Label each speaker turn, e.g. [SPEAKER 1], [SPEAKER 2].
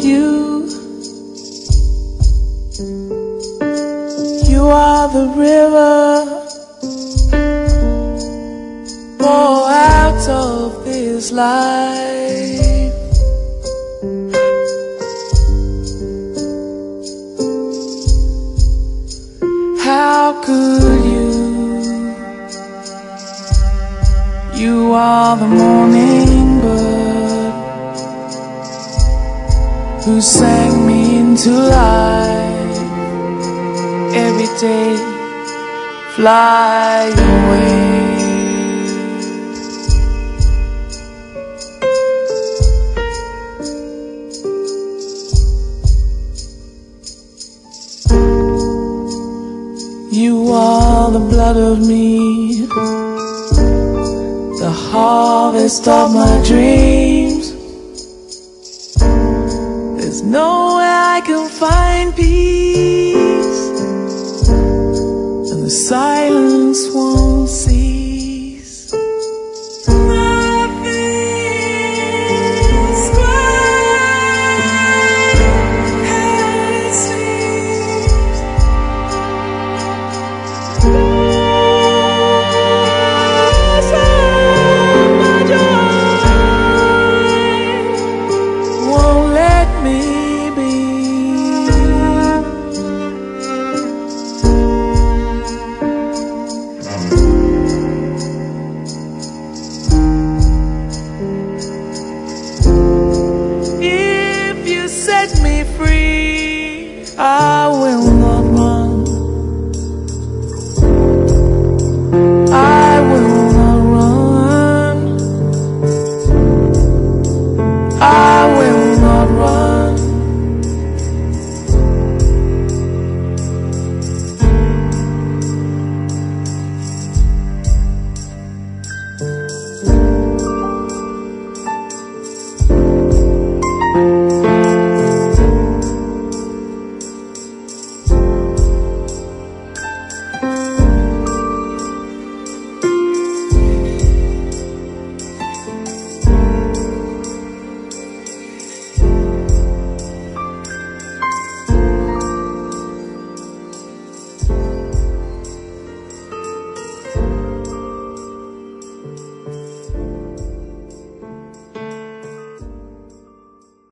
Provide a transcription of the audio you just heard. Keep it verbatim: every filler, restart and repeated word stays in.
[SPEAKER 1] you. You are the river, pour out of this life. How could you? You are the morning bird who sang me into life. Every day fly away. You are the blood of me, the harvest of my dreams. There's no